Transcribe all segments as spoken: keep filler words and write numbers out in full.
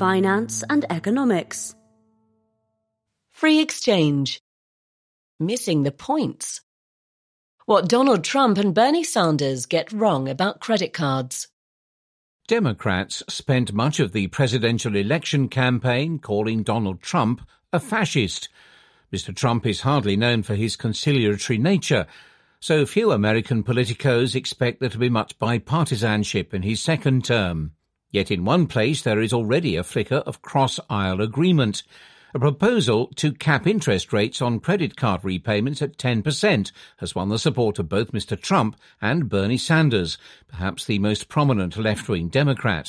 finance and economics. Free exchange. Missing the points. What Donald Trump and Bernie Sanders get wrong about credit cards. Democrats spent much of the presidential election campaign calling Donald Trump a fascist. Mister Trump is hardly known for his conciliatory nature, so few American politicos expect there to be much bipartisanship in his second term. Yet in one place there is already a flicker of cross-aisle agreement. A proposal to cap interest rates on credit card repayments at ten percent has won the support of both Mister Trump and Bernie Sanders, perhaps the most prominent left-wing Democrat.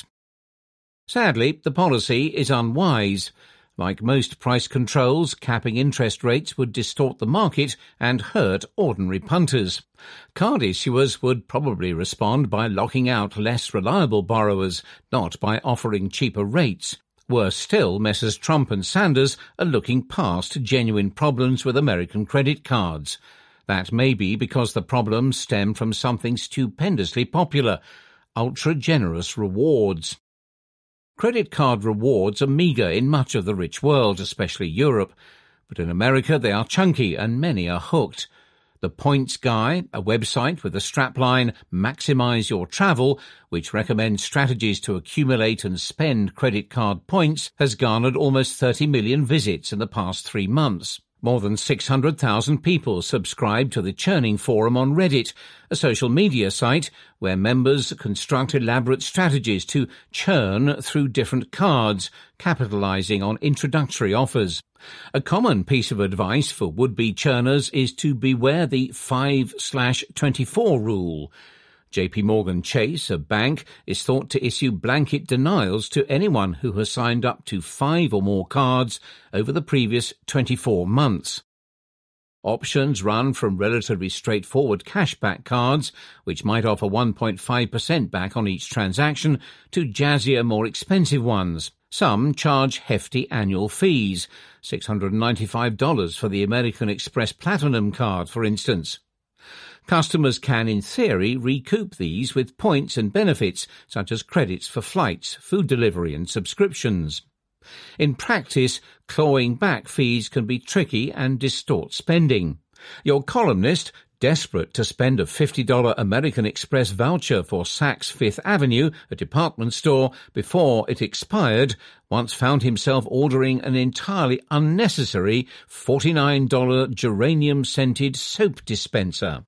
Sadly, the policy is unwise. Like most price controls, capping interest rates would distort the market and hurt ordinary punters. Card issuers would probably respond by locking out less reliable borrowers, not by offering cheaper rates. Worse still, Messrs Trump and Sanders are looking past genuine problems with American credit cards. That may be because the problems stem from something stupendously popular: ultra-generous rewards. Credit card rewards are meagre in much of the rich world, especially Europe, but in America they are chunky and many are hooked. The Points Guy, a website with a strapline "Maximize Your Travel," which recommends strategies to accumulate and spend credit card points, has garnered almost thirty million visits in the past three months. More than six hundred thousand people subscribe to the Churning Forum on Reddit, a social media site where members construct elaborate strategies to churn through different cards, capitalizing on introductory offers. A common piece of advice for would-be churners is to beware the five slash twenty-four rule. J P Morgan Chase, a bank, is thought to issue blanket denials to anyone who has signed up to five or more cards over the previous twenty-four months. Options run from relatively straightforward cashback cards, which might offer one point five percent back on each transaction, to jazzier, more expensive ones. Some charge hefty annual fees, six hundred ninety-five dollars for the American Express Platinum card, for instance. Customers can, in theory, recoup these with points and benefits, such as credits for flights, food delivery and subscriptions. In practice, clawing back fees can be tricky and distort spending. Your columnist, desperate to spend a fifty dollars American Express voucher for Saks Fifth Avenue, a department store, before it expired, once found himself ordering an entirely unnecessary forty-nine dollars geranium-scented soap dispenser.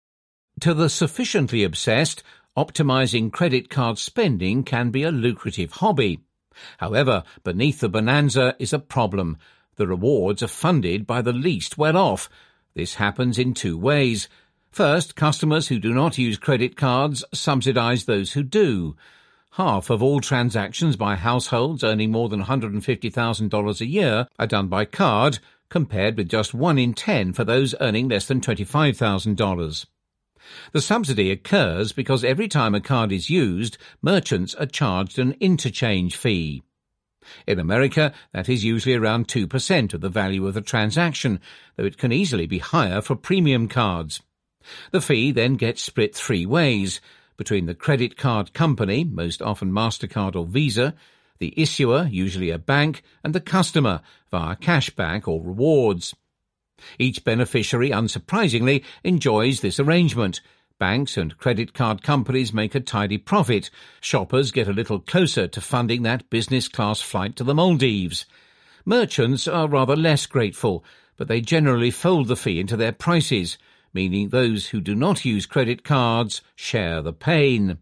To the sufficiently obsessed, optimizing credit card spending can be a lucrative hobby. However, beneath the bonanza is a problem. The rewards are funded by the least well-off. This happens in two ways. First, customers who do not use credit cards subsidize those who do. Half of all transactions by households earning more than one hundred fifty thousand dollars a year are done by card, compared with just one in ten for those earning less than twenty-five thousand dollars. The subsidy occurs because every time a card is used, merchants are charged an interchange fee. In America, that is usually around two percent of the value of the transaction, though it can easily be higher for premium cards. The fee then gets split three ways, between the credit card company, most often MasterCard or Visa, the issuer, usually a bank, and the customer, via cashback or rewards. Each beneficiary, unsurprisingly, enjoys this arrangement. Banks and credit card companies make a tidy profit. Shoppers get a little closer to funding that business-class flight to the Maldives. Merchants are rather less grateful, but they generally fold the fee into their prices, meaning those who do not use credit cards share the pain.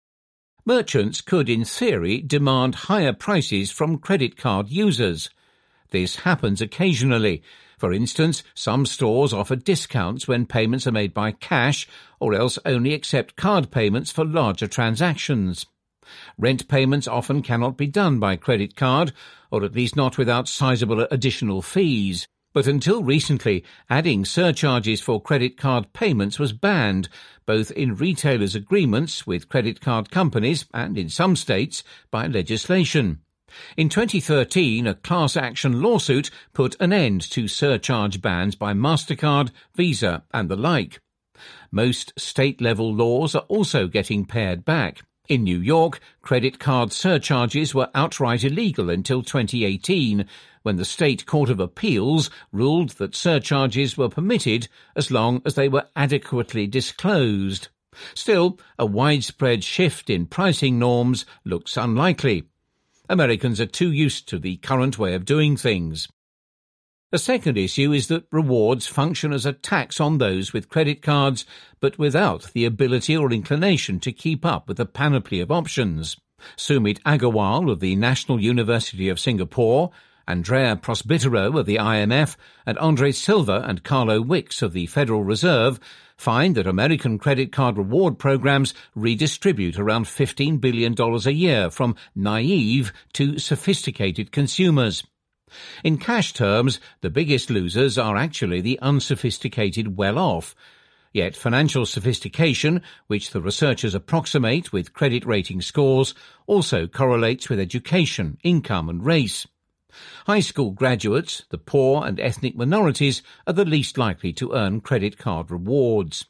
Merchants could, in theory, demand higher prices from credit card users. This happens occasionally. For instance, some stores offer discounts when payments are made by cash, or else only accept card payments for larger transactions. Rent payments often cannot be done by credit card, or at least not without sizable additional fees. But until recently, adding surcharges for credit card payments was banned, both in retailers' agreements with credit card companies and, in some states, by legislation. In twenty thirteen, a class action lawsuit put an end to surcharge bans by MasterCard, Visa, and the like. Most state-level laws are also getting pared back. In New York, credit card surcharges were outright illegal until twenty eighteen, when the State Court of Appeals ruled that surcharges were permitted as long as they were adequately disclosed. Still, a widespread shift in pricing norms looks unlikely. Americans are too used to the current way of doing things. The second issue is that rewards function as a tax on those with credit cards, but without the ability or inclination to keep up with the panoply of options. Sumit Agarwal of the National University of Singapore, Andrea Prosbitero of the I M F, and Andre Silva and Carlo Wicks of the Federal Reserve find that American credit card reward programs redistribute around fifteen billion dollars a year from naive to sophisticated consumers. In cash terms, the biggest losers are actually the unsophisticated well-off. Yet financial sophistication, which the researchers approximate with credit rating scores, also correlates with education, income and race. High school graduates, the poor and ethnic minorities are the least likely to earn credit card rewards.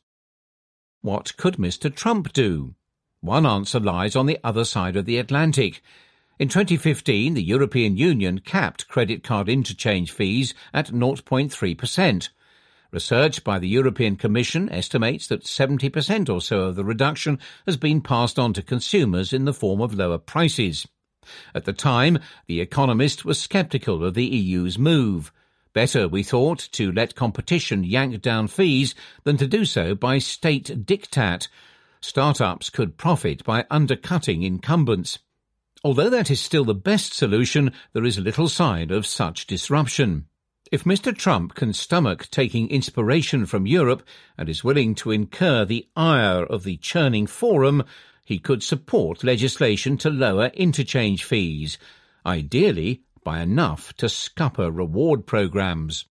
What could Mister Trump do? One answer lies on the other side of the Atlantic. In twenty fifteen, the European Union capped credit card interchange fees at zero point three percent. Research by the European Commission estimates that seventy percent or so of the reduction has been passed on to consumers in the form of lower prices. At the time, The Economist was sceptical of the E U's move. Better, we thought, to let competition yank down fees than to do so by state diktat. Startups could profit by undercutting incumbents. Although that is still the best solution, there is little sign of such disruption. If Mister Trump can stomach taking inspiration from Europe and is willing to incur the ire of the churning forum, he could support legislation to lower interchange fees, ideally by enough to scupper reward programs.